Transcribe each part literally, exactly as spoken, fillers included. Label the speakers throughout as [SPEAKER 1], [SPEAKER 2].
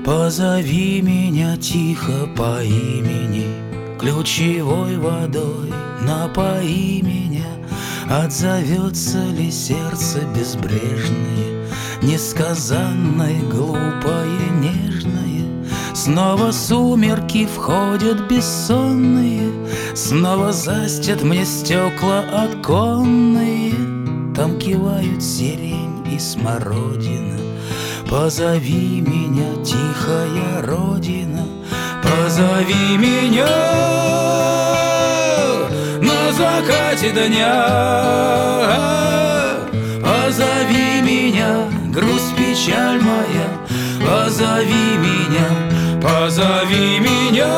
[SPEAKER 1] Позови меня тихо по имени, ключевой водой напои меня. Отзовется ли сердце безбрежное, несказанное, глупое, нежное? Снова сумерки входят бессонные, снова застят мне стекла оконные. Там кивают сирень и смородина. Позови меня, тихая родина, позови меня на закате дня. Позови меня, грусть, печаль моя, позови меня, позови меня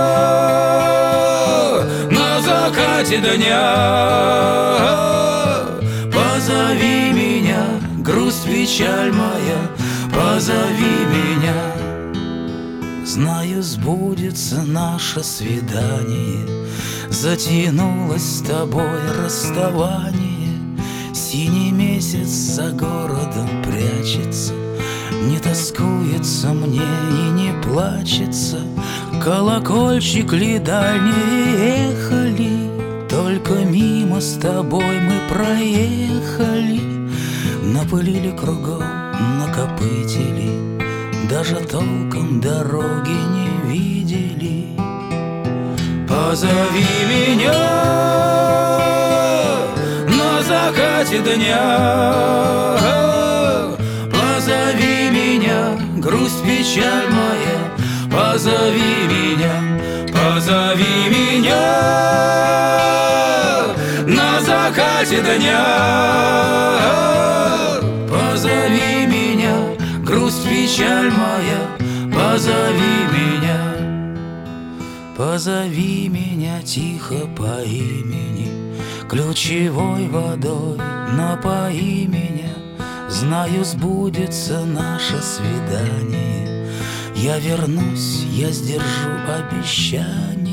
[SPEAKER 1] на закате дня. Позови меня, грусть, печаль моя, позови меня. Знаю, сбудется наше свидание, затянулось с тобой расставание. Синий месяц за городом прячется, не тоскуется мне и не плачется. Колокольчик ли дальние ехали, только мимо с тобой мы проехали. Напылили кругом, накопытили, даже толком дороги не видели. Позови меня на закате дня. Позови меня, грусть, печаль моя, позови меня, позови меня на закате дня. Позови меня, грусть, печаль моя, позови меня. Позови меня тихо по имени, ключевой водой напои меня. Знаю, сбудется наше свидание, я вернусь, я сдержу обещание.